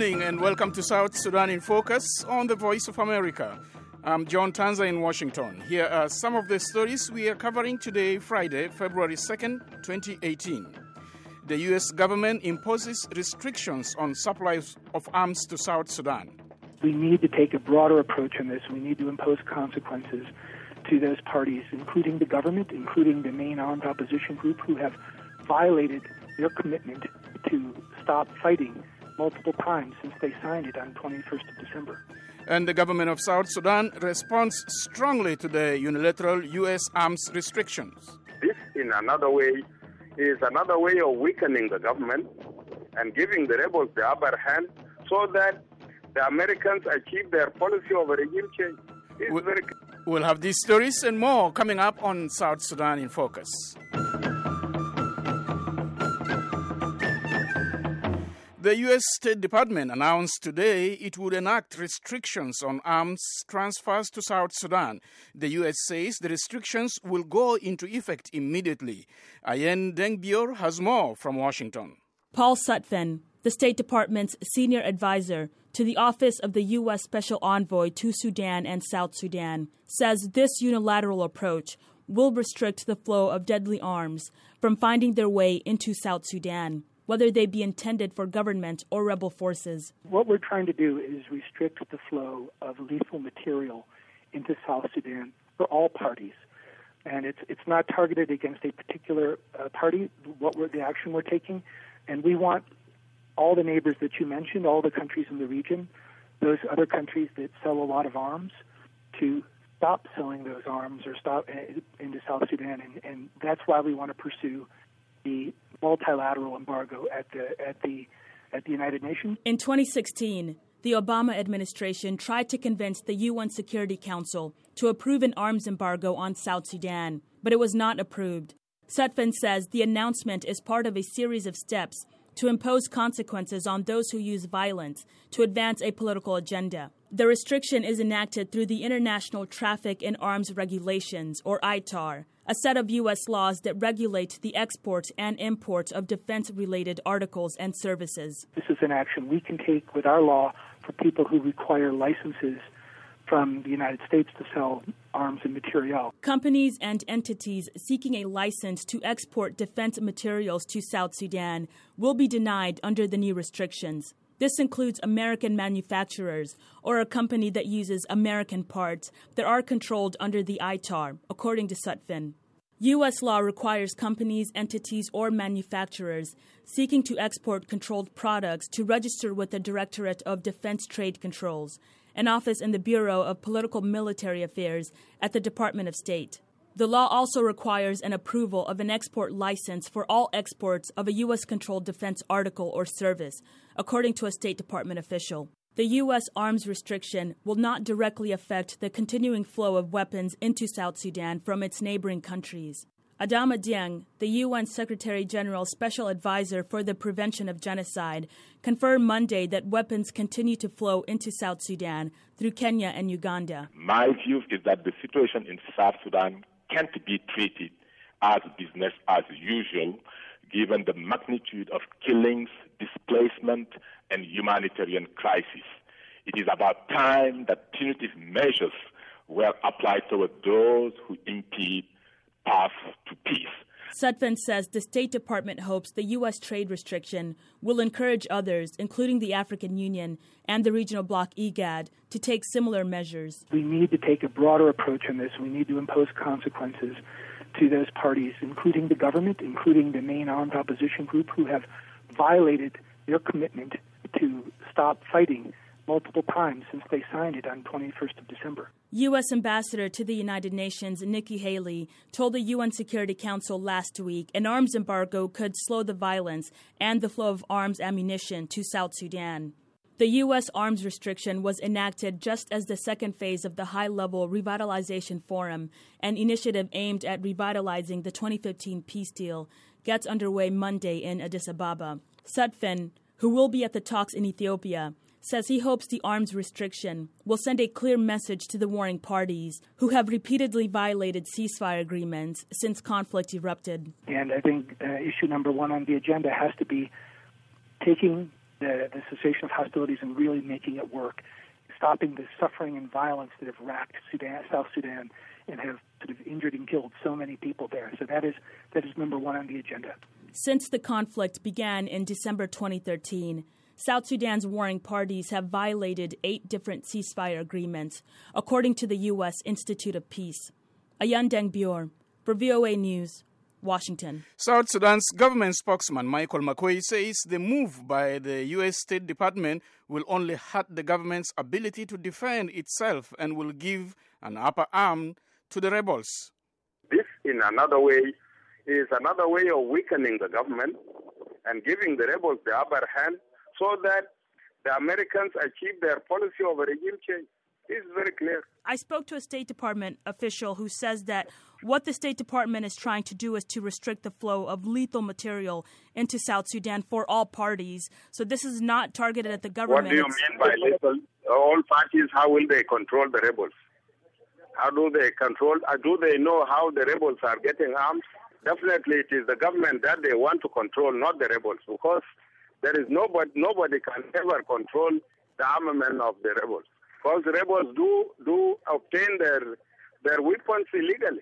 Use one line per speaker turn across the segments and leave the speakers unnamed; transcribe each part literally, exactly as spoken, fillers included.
evening and welcome to South Sudan in Focus on the Voice of America. I'm John Tanza in Washington. Here are some of the stories we are covering today, Friday, February second, twenty eighteen. The U S government imposes restrictions on supplies of arms to South Sudan.
We need to take a broader approach on this. We need to impose consequences to those parties, including the government, including the main armed opposition group, who have violated their commitment to stop fighting multiple times since they signed it on the twenty-first of December.
And the government of South Sudan responds strongly to the unilateral U S arms restrictions.
This, in another way, is another way of weakening the government and giving the rebels the upper hand so that the Americans achieve their policy of regime change. It's
we-
very
We'll have these stories and more coming up on South Sudan in Focus. The U S State Department announced today it would enact restrictions on arms transfers to South Sudan. The U S says the restrictions will go into effect immediately. Ayen Dengbior has more from Washington.
Paul Sutphin, the State Department's senior advisor to the Office of the U S Special Envoy to Sudan and South Sudan, says this unilateral approach will restrict the flow of deadly arms from finding their way into South Sudan, whether they be intended for government or rebel forces.
What we're trying to do is restrict the flow of lethal material into South Sudan for all parties. And it's it's not targeted against a particular uh, party, what we're, the action we're taking. And we want all the neighbors that you mentioned, all the countries in the region, those other countries that sell a lot of arms, to stop selling those arms or stop uh, into South Sudan. And, and that's why we want to pursue the multilateral embargo at the at the at the United Nations.
In twenty sixteen, the Obama administration tried to convince the U N Security Council to approve an arms embargo on South Sudan, but it was not approved. Sutphin says the announcement is part of a series of steps to impose consequences on those who use violence to advance a political agenda. The restriction is enacted through the International Traffic in Arms Regulations, or I T A R, a set of U S laws that regulate the export and import of defense-related articles and services.
This is an action we can take with our law for people who require licenses from the United States to sell arms and material.
Companies and entities seeking a license to export defense materials to South Sudan will be denied under the new restrictions. This includes American manufacturers or a company that uses American parts that are controlled under the I T A R, according to Sutphin. U S law requires companies, entities, or manufacturers seeking to export controlled products to register with the Directorate of Defense Trade Controls, an office in the Bureau of Political Military Affairs at the Department of State. The law also requires an approval of an export license for all exports of a U S-controlled defense article or service, according to a State Department official. The U S arms restriction will not directly affect the continuing flow of weapons into South Sudan from its neighboring countries. Adama Dieng, the U N Secretary General's Special Advisor for the Prevention of Genocide, confirmed Monday that weapons continue to flow into South Sudan through Kenya and Uganda.
My view is that the situation in South Sudan can't be treated as business as usual, given the magnitude of killings, displacement, and humanitarian crisis. It is about time that punitive measures were applied toward those who impede path to peace.
Sutphin says the State Department hopes the U S trade restriction will encourage others, including the African Union and the regional bloc I G A D, to take similar measures.
We need to take a broader approach on this. We need to impose consequences to those parties, including the government, including the main armed opposition group, who have violated their commitment to stop fighting multiple times since they signed it on the twenty-first of December.
U S Ambassador to the United Nations Nikki Haley told the U N Security Council last week an arms embargo could slow the violence and the flow of arms ammunition to South Sudan. The U S arms restriction was enacted just as the second phase of the High-Level Revitalization Forum, an initiative aimed at revitalizing the twenty fifteen peace deal, gets underway Monday in Addis Ababa. Sutphin, who will be at the talks in Ethiopia, says he hopes the arms restriction will send a clear message to the warring parties who have repeatedly violated ceasefire agreements since conflict erupted.
And I think uh, issue number one on the agenda has to be taking the, the cessation of hostilities and really making it work, stopping the suffering and violence that have racked Sudan, South Sudan and have sort of injured and killed so many people there. So that is that is number one on the agenda.
Since the conflict began in December twenty thirteen, South Sudan's warring parties have violated eight different ceasefire agreements, according to the U S Institute of Peace. Ayan Deng-Bior, for V O A News, Washington.
South Sudan's government spokesman Michael Makuei says the move by the U S State Department will only hurt the government's ability to defend itself and will give an upper arm to the rebels.
This, in another way, is another way of weakening the government and giving the rebels the upper hand so that the Americans achieve their policy of regime change. It's very clear.
I spoke to a State Department official who says that what the State Department is trying to do is to restrict the flow of lethal material into South Sudan for all parties. So this is not targeted at the government.
What do you
it's
mean by lethal? All parties, how will they control the rebels? How do they control? Uh, do they know how the rebels are getting arms? Definitely it is the government that they want to control, not the rebels, because there is nobody, nobody can ever control the armament of the rebels. Because the rebels do do obtain their their weapons illegally,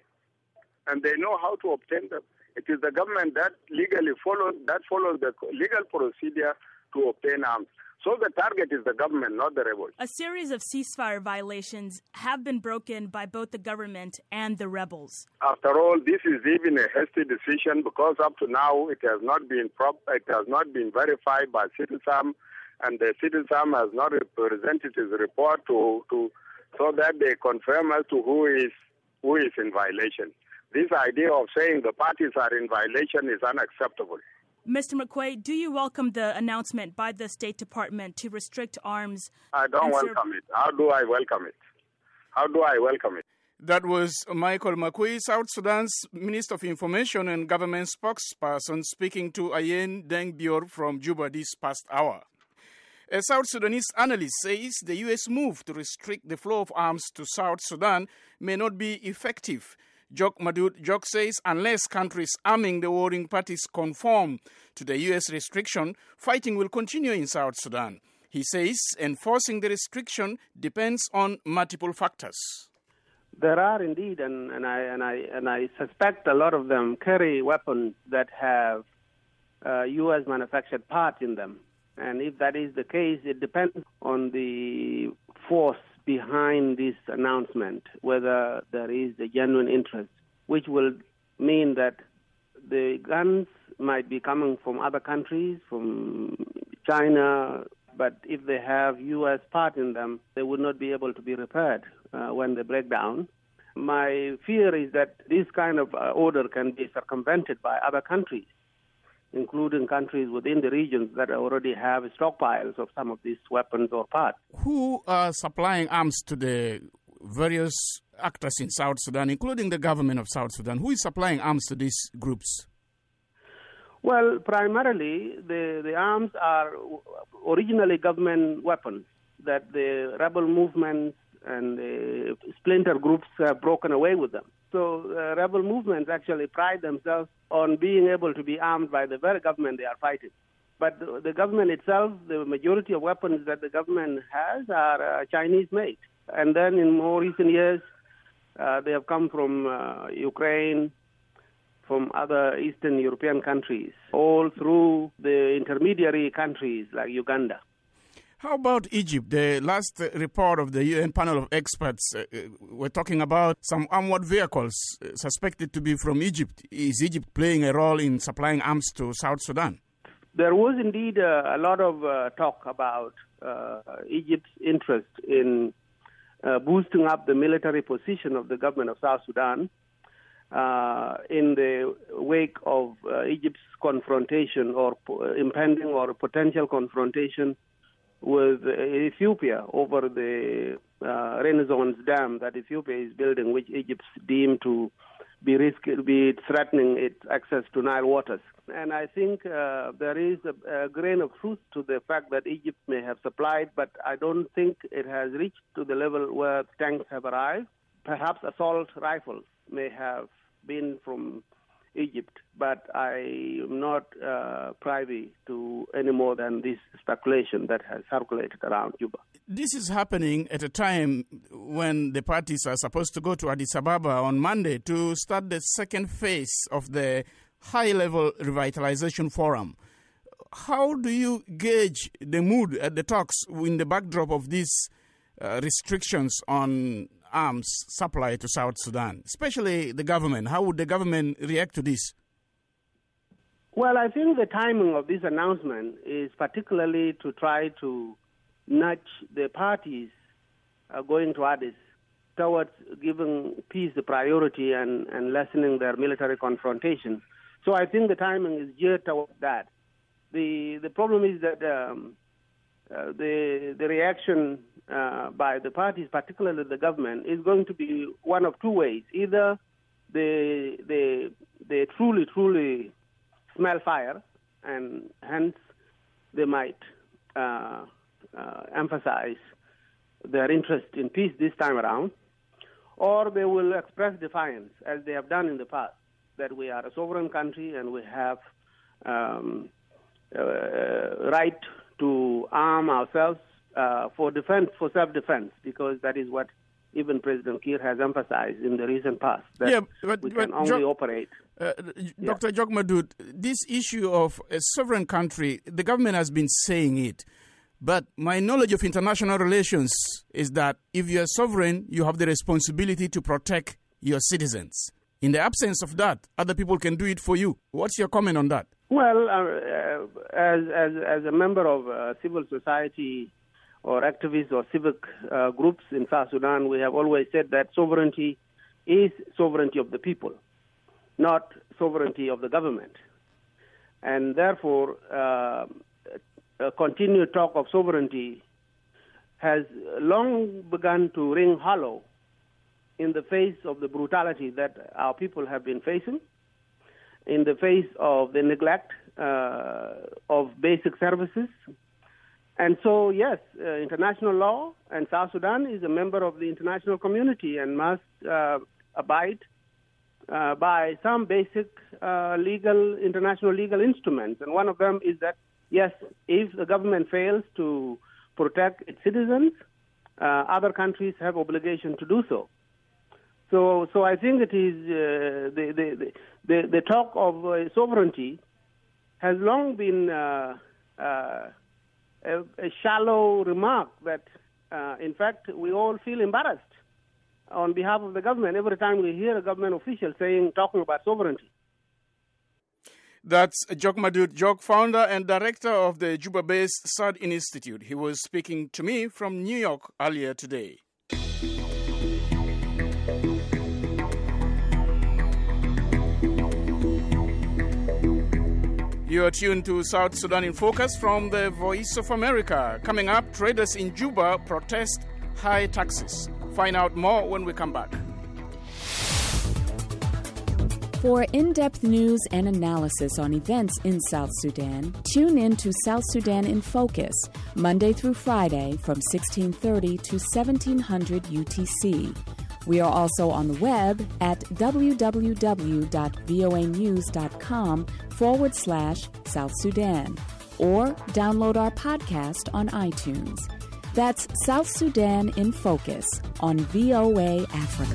and they know how to obtain them. It is the government that legally follows that follows the legal procedure to obtain arms. So the target is the government, not the rebels.
A series of ceasefire violations have been broken by both the government and the rebels.
After all, this is even a hasty decision because up to now it has not been prop- it has not been verified by Citizen. And the Citizen has not presented his report to, to so that they confirm as to who is who is in violation. This idea of saying the parties are in violation is unacceptable.
Mister Makuei, do you welcome the announcement by the State Department to restrict arms?
I don't welcome it. How do I welcome it? How do I welcome it?
That was Michael Makuei, South Sudan's Minister of Information and Government spokesperson, speaking to Ayan Deng-Bior from Juba this past hour. A South Sudanese analyst says the U S move to restrict the flow of arms to South Sudan may not be effective. Jok Madud Jok says unless countries arming the warring parties conform to the U S restriction, fighting will continue in South Sudan. He says enforcing the restriction depends on multiple factors.
There are indeed, and, and, I, and, I, and I suspect a lot of them carry weapons that have uh, U S manufactured parts in them. And if that is the case, it depends on the force behind this announcement, whether there is a genuine interest, which will mean that the guns might be coming from other countries, from China, but if they have U S part in them, they would not be able to be repaired uh, when they break down. My fear is that this kind of uh, order can be circumvented by other countries, including countries within the regions that already have stockpiles of some of these weapons or parts.
Who are supplying arms to the various actors in South Sudan, including the government of South Sudan? Who is supplying arms to these groups?
Well, primarily, the, the arms are originally government weapons that the rebel movements and the splinter groups have broken away with them. So uh, rebel movements actually pride themselves on being able to be armed by the very government they are fighting. But the, the government itself, the majority of weapons that the government has are uh, Chinese-made. And then in more recent years, uh, they have come from uh, Ukraine, from other Eastern European countries, all through the intermediary countries like Uganda.
How about Egypt? The last report of the U N panel of experts uh, were talking about some armored vehicles uh, suspected to be from Egypt. Is Egypt playing a role in supplying arms to South Sudan?
There was indeed uh, a lot of uh, talk about uh, Egypt's interest in uh, boosting up the military position of the government of South Sudan uh, in the wake of uh, Egypt's confrontation or uh, impending or potential confrontation with Ethiopia over the uh, Renaissance Dam that Ethiopia is building, which Egypt deemed to be risk, be threatening its access to Nile waters. And I think uh, there is a, a grain of truth to the fact that Egypt may have supplied, but I don't think it has reached to the level where tanks have arrived. Perhaps assault rifles may have been from Egypt, but I am not uh, privy to any more than this speculation that has circulated around Juba.
This is happening at a time when the parties are supposed to go to Addis Ababa on Monday to start the second phase of the high-level revitalization forum. How do you gauge the mood at the talks in the backdrop of these uh, restrictions on arms supply to South Sudan, especially the government? How would the government react to this?
Well, I think the timing of this announcement is particularly to try to nudge the parties uh, going to Addis towards giving peace the priority and, and lessening their military confrontation. So I think the timing is geared towards that. The the problem is that um, uh, the the reaction uh, by the parties, particularly the government, is going to be one of two ways. Either they they they truly truly smell fire, and hence they might uh, uh, emphasize their interest in peace this time around, or they will express defiance, as they have done in the past, that we are a sovereign country and we have um, uh, right to arm ourselves uh, for defense, for self-defense, because that is what even President Kiir has emphasized in the recent past, that
yeah, but,
we
but
can only
Jo-
operate.
Uh, Doctor Yeah. Jog Madud, this issue of a sovereign country, the government has been saying it, but my knowledge of international relations is that if you are sovereign, you have the responsibility to protect your citizens. In the absence of that, other people can do it for you. What's your comment on that?
Well, uh, uh, as, as, as a member of uh, civil society or activists or civic uh, groups in South Sudan, we have always said that sovereignty is sovereignty of the people, not sovereignty of the government. And therefore, uh, a continued talk of sovereignty has long begun to ring hollow in the face of the brutality that our people have been facing, in the face of the neglect uh, of basic services. And so, yes, uh, international law, and South Sudan is a member of the international community and must uh, abide uh, by some basic uh, legal, international legal instruments. And one of them is that, yes, if the government fails to protect its citizens, uh, other countries have obligation to do so. So, so I think it is uh, the, the, the, the talk of uh, sovereignty has long been uh, uh, a, a shallow remark that, uh, in fact, we all feel embarrassed on behalf of the government every time we hear a government official saying, talking about sovereignty.
That's Jog Madud Jog, founder and director of the Juba-based Sard Institute. He was speaking to me from New York earlier today. You are tuned to South Sudan in Focus from the Voice of America. Coming up, traders in Juba protest high taxes. Find out more when we come back.
For in-depth news and analysis on events in South Sudan, tune in to South Sudan in Focus, Monday through Friday from sixteen thirty to seventeen hundred U T C. We are also on the web at www.voanews.com forward slash South Sudan, or download our podcast on iTunes. That's South Sudan in Focus on V O A Africa.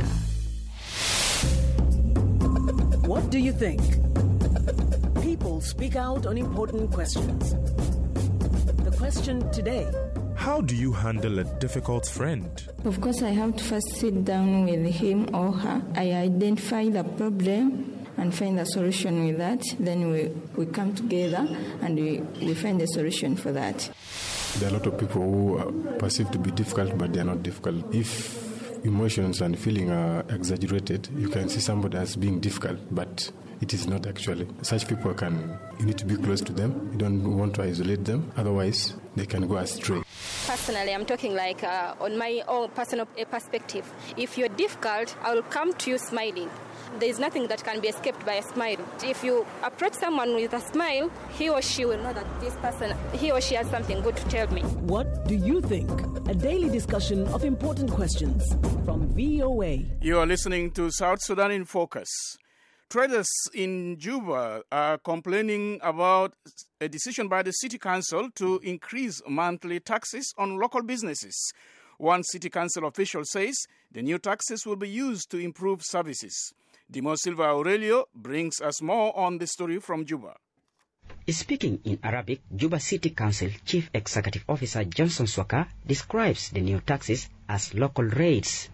What do you think? People speak out on important questions. The question today:
how do you handle a difficult friend?
Of course, I have to first sit down with him or her. I identify the problem and find a solution with that. Then we, we come together and we, we find a solution for that.
There are a lot of people who are perceived to be difficult, but they are not difficult. If emotions and feeling are exaggerated, you can see somebody as being difficult, but it is not actually. Such people can, you need to be close to them. You don't want to isolate them, otherwise they can go astray.
Personally, I'm talking like uh, on my own personal perspective. If you're difficult, I will come to you smiling. There is nothing that can be escaped by a smile. If you approach someone with a smile, he or she will know that this person, he or she has something good to tell me.
What do you think? A daily discussion of important questions from V O A.
You are listening to South Sudan in Focus. Traders in Juba are complaining about a decision by the City Council to increase monthly taxes on local businesses. One City Council official says the new taxes will be used to improve services. Dimo Silva Aurelio brings us more on the story from Juba.
Speaking in Arabic, Juba City Council Chief Executive Officer Johnson Swaka describes the new taxes as local rates.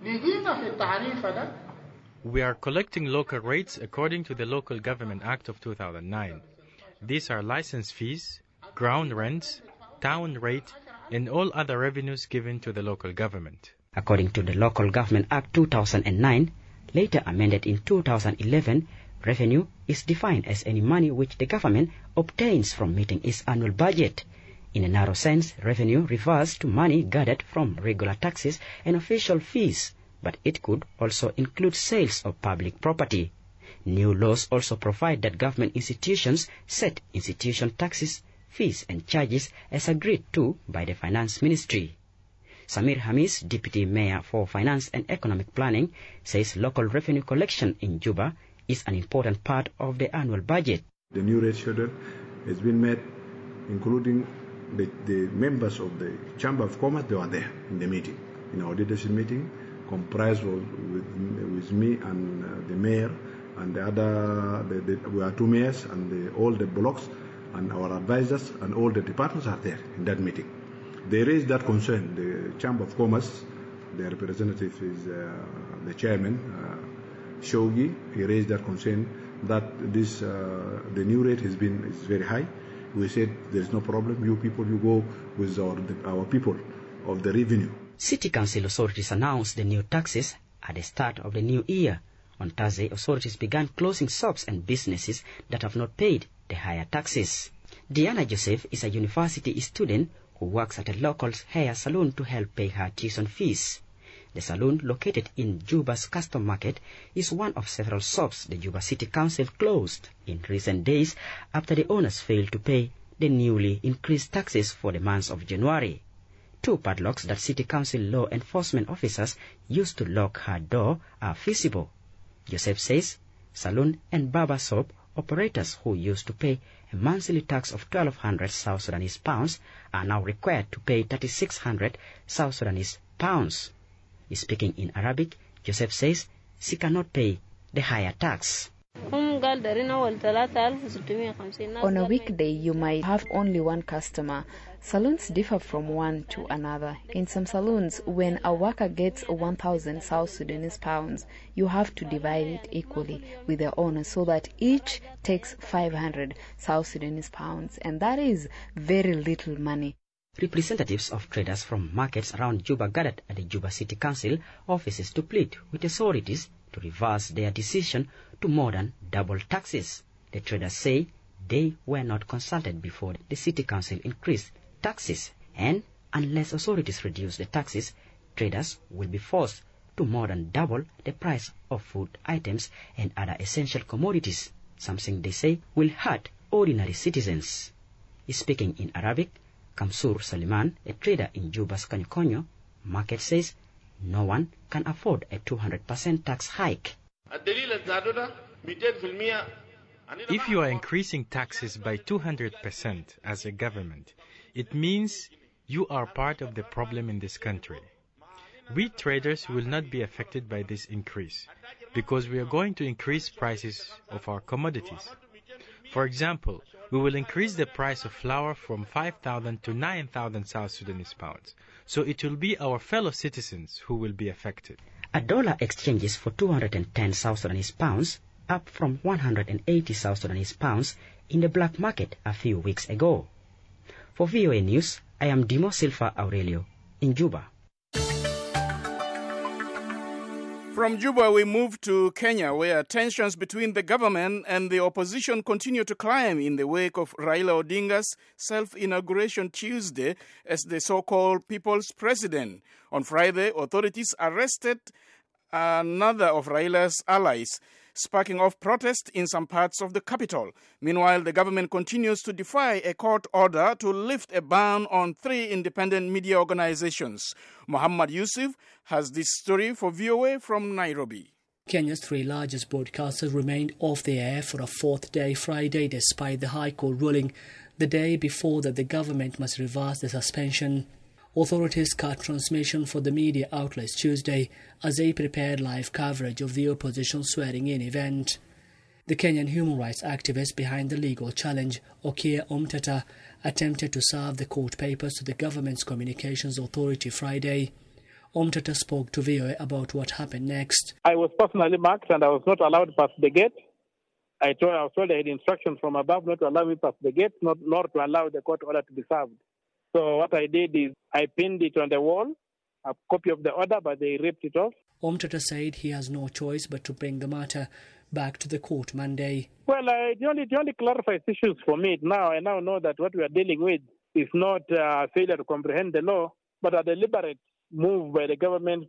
We are collecting local rates according to the Local Government Act of two thousand nine. These are license fees, ground rents, town rate, and all other revenues given to the local government.
According to the Local Government Act two thousand nine, later amended in two thousand eleven, revenue is defined as any money which the government obtains from meeting its annual budget. In a narrow sense, revenue refers to money gathered from regular taxes and official fees, but it could also include sales of public property. New laws also provide that government institutions set institution taxes, fees and charges as agreed to by the Finance Ministry. Samir Hamis, Deputy Mayor for Finance and Economic Planning, says local revenue collection in Juba is an important part of the annual budget.
The new rate schedule has been made, including the, the members of the Chamber of Commerce. They were there in the meeting, in our leadership meeting, comprised with, with me and uh, the mayor and the other, the, the, we are two mayors and the, all the blocks and our advisors and all the departments are there in that meeting. They raised that concern. The Chamber of Commerce, the representative is uh, the chairman, uh, Shogi. He raised that concern that this uh, the new rate has been is very high. We said there is no problem. You people, you go with our our people of the revenue.
City Council authorities announced the new taxes at the start of the new year. On Thursday, authorities began closing shops and businesses that have not paid the higher taxes. Diana Joseph is a university student who works at a local hair salon to help pay her tuition fees. The salon, located in Juba's Custom Market, is one of several shops the Juba City Council closed in recent days after the owners failed to pay the newly increased taxes for the month of January. Two padlocks that City Council law enforcement officers used to lock her door are visible. Joseph says salon and barber shop operators who used to pay a monthly tax of twelve hundred South Sudanese pounds are now required to pay thirty-six hundred South Sudanese pounds. Speaking in Arabic, Joseph says she cannot pay the higher tax.
On a weekday, you might have only one customer. Salons differ from one to another. In some salons, when a worker gets one thousand South Sudanese pounds, you have to divide it equally with the owner so that each takes five hundred South Sudanese pounds, and that is very little money.
Representatives of traders from markets around Juba gathered at the Juba City Council offices to plead with authorities to reverse their decision to more than double taxes. The traders say they were not consulted before the City Council increased taxes, and unless authorities reduce the taxes, traders will be forced to more than double the price of food items and other essential commodities, something they say will hurt ordinary citizens. Speaking in Arabic, Kamsur Saliman, a trader in Juba's Kanyokonyo market, says no one can afford a two hundred percent tax hike.
If you are increasing taxes by two hundred percent as a government, it means you are part of the problem in this country. We traders will not be affected by this increase because we are going to increase prices of our commodities. For example, we will increase the price of flour from five thousand to nine thousand South Sudanese pounds. So it will be our fellow citizens who will be affected.
A dollar exchanges for two hundred ten South Sudanese pounds, up from one hundred eighty South Sudanese pounds in the black market a few weeks ago. For V O A News, I am Dimo Silva Aurelio in Juba.
From Juba, we move to Kenya, where tensions between the government and the opposition continue to climb in the wake of Raila Odinga's self-inauguration Tuesday as the so-called People's President. On Friday, authorities arrested another of Raila's allies, sparking off protests in some parts of the capital. Meanwhile, the government continues to defy a court order to lift a ban on three independent media organizations. Muhammad Yusuf has this story for V O A from Nairobi.
Kenya's three largest broadcasters remained off the air for a fourth day Friday despite the High Court ruling the day before that the government must reverse the suspension. Authorities cut transmission for the media outlets Tuesday as they prepared live coverage of the opposition swearing-in event. The Kenyan human rights activist behind the legal challenge, Okiya Omtata, attempted to serve the court papers to the government's communications authority Friday. Omtata spoke to V O A about what happened next.
I was personally marked and I was not allowed past the gate. I, told, I was told I had instructions from above not to allow me past the gate, not, nor to allow the court order to be served. So what I did is I pinned it on the wall, a copy of the order, but they ripped it off.
Omtata said he has no choice but to bring the matter back to the court Monday.
Well, uh, it, only, it only clarifies issues for me now. I now know that what we are dealing with is not a failure to comprehend the law, but a deliberate move by the government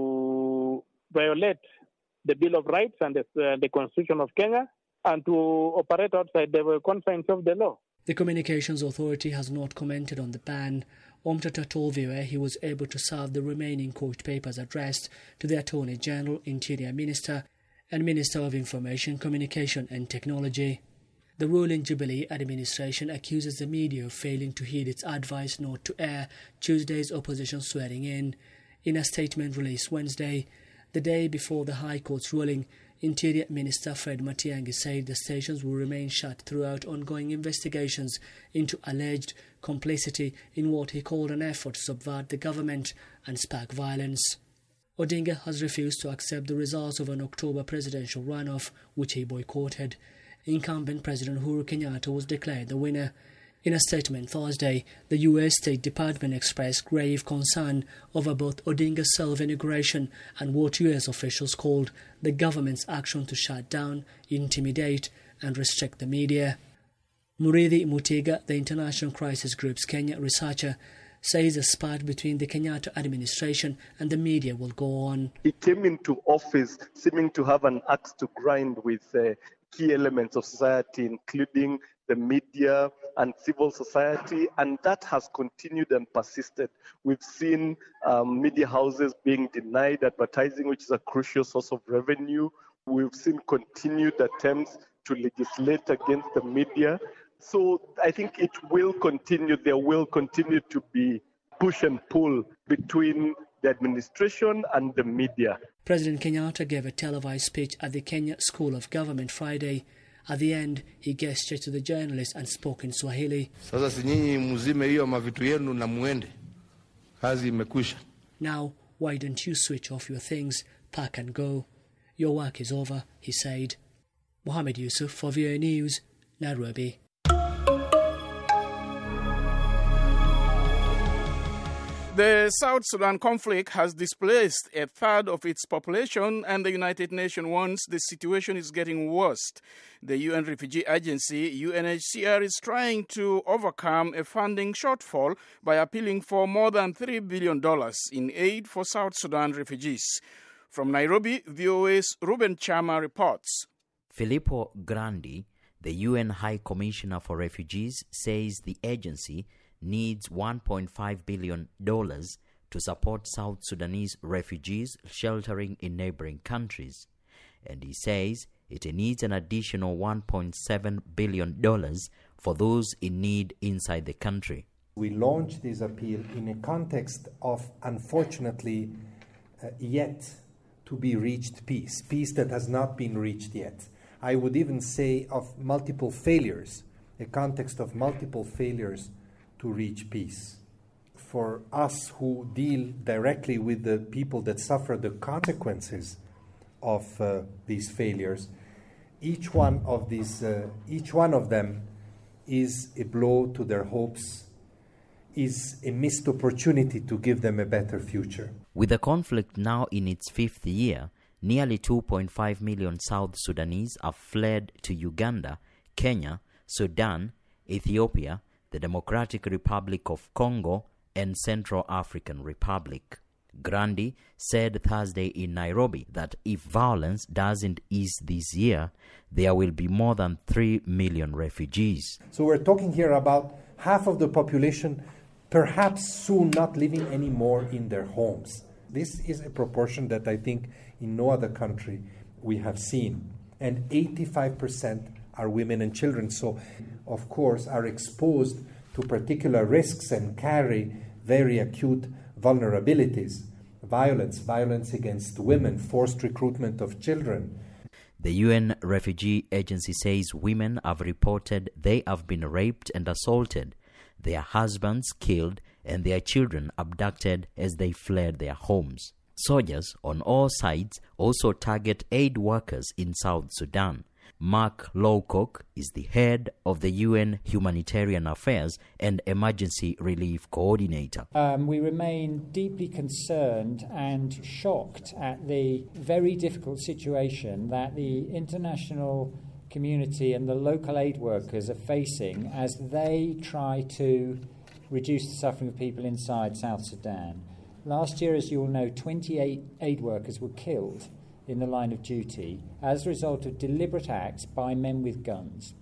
to violate the Bill of Rights and the, uh, the Constitution of Kenya and to operate outside the confines of the law.
The Communications Authority has not commented on the ban. Omtata told V O A he was able to serve the remaining court papers addressed to the Attorney General, Interior Minister and Minister of Information, Communication and Technology. The ruling Jubilee administration accuses the media of failing to heed its advice not to air Tuesday's opposition swearing-in. In a statement released Wednesday, the day before the High Court's ruling, Interior Minister Fred Matiang'i said the stations will remain shut throughout ongoing investigations into alleged complicity in what he called an effort to subvert the government and spark violence. Odinga has refused to accept the results of an October presidential runoff, which he boycotted. Incumbent President Uhuru Kenyatta was declared the winner. In a statement Thursday, the U S State Department expressed grave concern over both Odinga's self-inauguration and what U S officials called the government's action to shut down, intimidate and restrict the media. Murithi Mutiga, the International Crisis Group's Kenya researcher, says the spat between the Kenyatta administration and the media will go on.
He came into office seeming to have an axe to grind with uh, key elements of society, including the media and civil society, and that has continued and persisted. We've seen um, media houses being denied advertising, which is a crucial source of revenue. We've seen continued attempts to legislate against the media. So I think it will continue. There will continue to be push and pull between the administration and the media.
President Kenyatta gave a televised speech at the Kenya School of Government Friday. At the end, he gestured to the journalists and spoke in Swahili.
Sasa si nyinyi mzime hiyo mavitu yenu na muende. Kazi imekwisha.
Now, why don't you switch off your things, pack and go? Your work is over, he said. Mohammed Yusuf for V O A News, Nairobi.
The South Sudan conflict has displaced a third of its population, and the United Nations warns the situation is getting worse. The U N Refugee Agency, U N H C R, is trying to overcome a funding shortfall by appealing for more than three billion dollars in aid for South Sudan refugees. From Nairobi, V O A's Ruben Chama reports.
Filippo Grandi, the U N High Commissioner for Refugees, says the agency needs one point five billion dollars to support South Sudanese refugees sheltering in neighboring countries. And he says it needs an additional one point seven billion dollars for those in need inside the country.
We launched this appeal in a context of, unfortunately, uh, yet to be reached peace, peace that has not been reached yet. I would even say of multiple failures, a context of multiple failures to reach peace. For us who deal directly with the people that suffer the consequences of uh, these failures, each one of these, uh, each one of them is a blow to their hopes, is a missed opportunity to give them a better future.
With the conflict now in its fifth year, nearly two point five million South Sudanese have fled to Uganda, Kenya, Sudan, Ethiopia, the Democratic Republic of Congo, and Central African Republic. Grandi said Thursday in Nairobi that if violence doesn't ease this year, there will be more than three million refugees.
So we're talking here about half of the population perhaps soon not living anymore in their homes. This is a proportion that I think in no other country we have seen, and eighty-five percent are women and children. So, of course, are exposed to particular risks and carry very acute vulnerabilities. Violence, violence against women, forced recruitment of children.
The U N Refugee Agency says women have reported they have been raped and assaulted, their husbands killed, and their children abducted as they fled their homes. Soldiers on all sides also target aid workers in South Sudan. Mark Lowcock is the head of the U N Humanitarian Affairs and Emergency Relief Coordinator.
Um, we remain deeply concerned and shocked at the very difficult situation that the international community and the local aid workers are facing as they try to reduce the suffering of people inside South Sudan. Last year, as you all know, twenty-eight aid workers were killed in the line of duty as a result of deliberate acts by men with guns.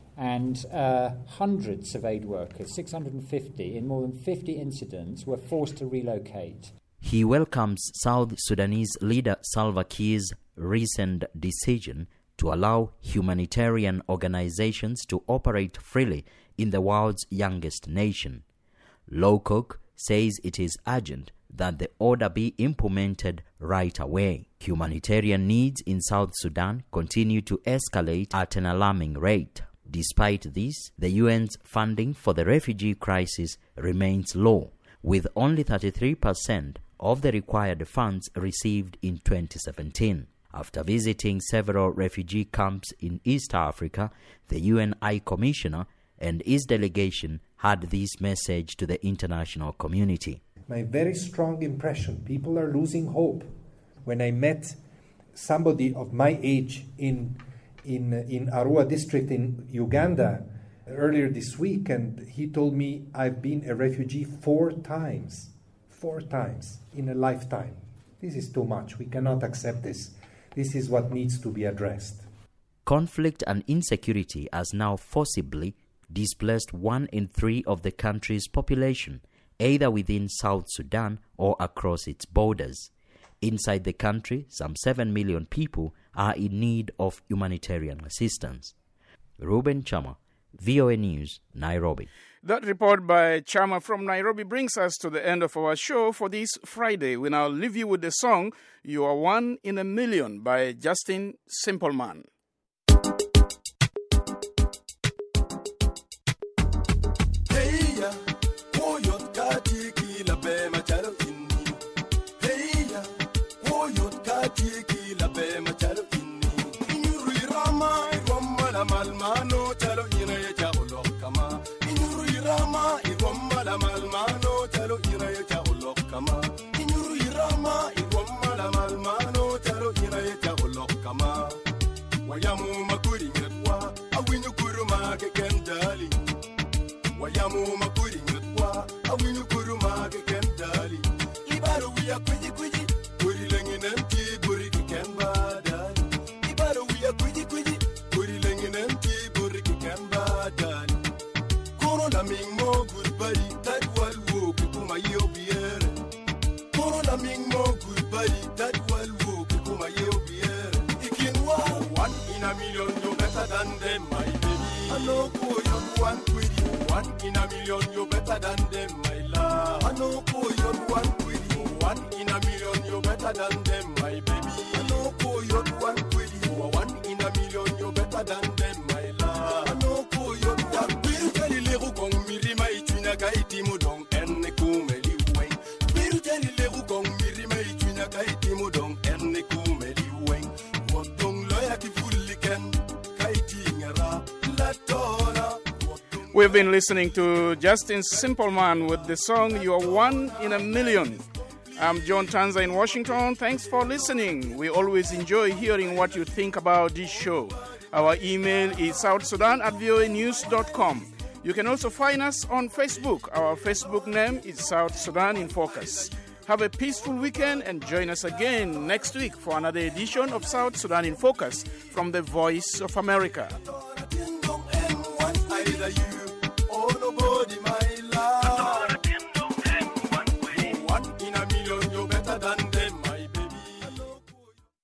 And uh, hundreds of aid workers, six hundred fifty, in more than fifty incidents, were forced to relocate.
He welcomes South Sudanese leader Salva Kiir's recent decision to allow humanitarian organizations to operate freely in the world's youngest nation. Lowcock says it is urgent that the order be implemented right away. Humanitarian needs in South Sudan continue to escalate at an alarming rate. Despite this, the U N's funding for the refugee crisis remains low, with only thirty-three percent of the required funds received in twenty seventeen. After visiting several refugee camps in East Africa, the U N High Commissioner and his delegation had this message to the international community.
My very strong impression, people are losing hope. When I met somebody of my age in in in Arua district in Uganda earlier this week, and he told me, I've been a refugee four times, four times in a lifetime. This is too much. We cannot accept this. This is what needs to be addressed.
Conflict and insecurity has now forcibly displaced one in three of the country's population, either within South Sudan or across its borders. Inside the country, some seven million people are in need of humanitarian assistance. Ruben Chama, V O A News, Nairobi.
That report by Chama from Nairobi brings us to the end of our show for this Friday. We now leave you with the song You Are One in a Million by Justin Simpleman. We've been listening to Justin Simpleman with the song You Are One in a Million. I'm John Tanza in Washington. Thanks for listening. We always enjoy hearing what you think about this show. Our email is south sudan at v o a news dot com. You can also find us on Facebook. Our Facebook name is South Sudan in Focus. Have a peaceful weekend and join us again next week for another edition of South Sudan in Focus from the Voice of America.